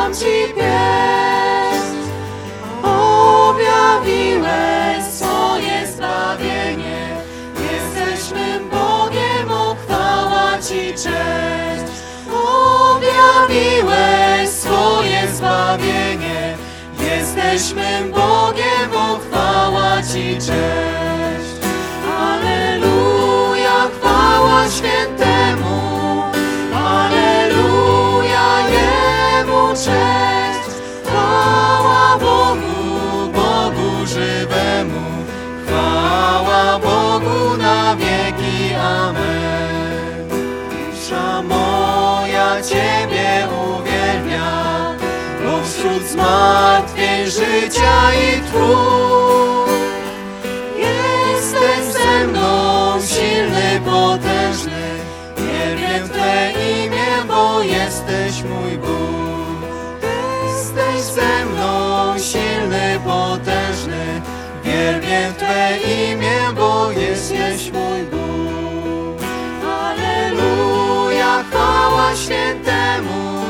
śpiewam Ci pieśń. Objawiłeś swoje zbawienie, jesteś mym Bogiem, o chwała Ci cześć. Objawiłeś swoje zbawienie, jesteś mym Bogiem, o chwała Ci cześć. Alleluja, chwała Świętemu, alleluja, Jemu cześć. Chwała Bogu, Bogu żywemu, chwała Bogu na wieki, amen. Dusza moja Ciebie uwielbia, bo wśród zmartwień, życia i trud jesteś ze mną, silny, potężny. Wielbię Twe imię, bo jesteś mój Bóg. Jesteś ze mną, silny, potężny. Wielbię Twe imię, bo jesteś mój Bóg. Alleluja, chwała Świętemu,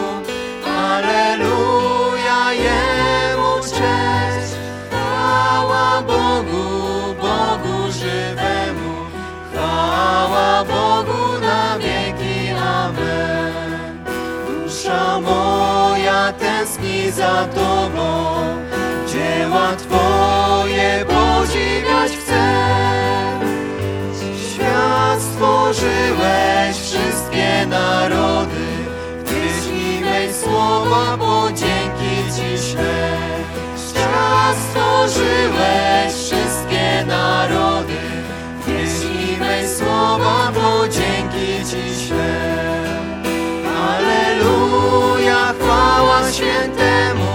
alleluja, Jemu cześć. Chwała Bogu, Bogu żywemu, chwała Bogu na wieki, amen. Dusza moja tęskni za Tobą, dzieła Twoje podziwiać chcę. Świat stworzyłeś, wszystkie narody, w pieśni mej słowa podzięki Ci ślę. Świat stworzyłeś, wszystkie narody, w pieśni mej słowa podzięki Ci ślę. Alleluja, chwała Świętemu,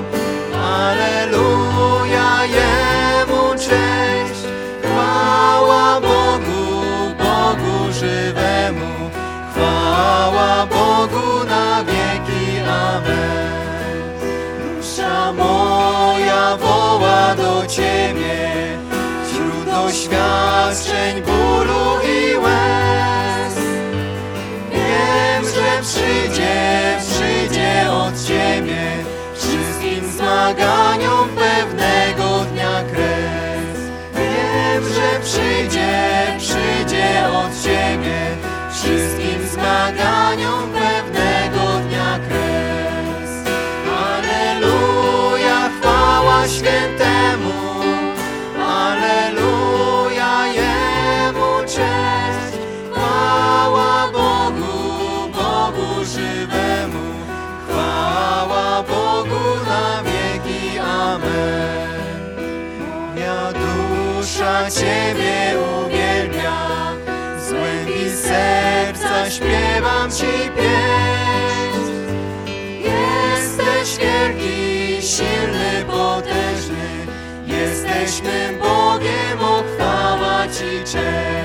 alleluja, Jemu cześć. Chwała Bogu, Bogu żywemu, chwała Bogu na wieki, amen. Dusza moja woła do Ciebie, wśród doświadczeń, bólu i łez. Wiem, że przyjdzie od Ciebie wszystkim zmaganiom pewnego dnia kres. Wiem, że przyjdzie od Ciebie wszystkim zmaganiom pewnego dnia kres. Alleluja, chwała Świętemu, alleluja, Jemu cześć. Chwała Bogu, Bogu żywemu, chwała Bogu na wieki, amen. Moja dusza Ciebie uwielbia, z głębi serca śpiewam Ci pieśń. Jesteś wielki, silny, potężny, jesteś mym Bogiem, o chwała Ci cześć.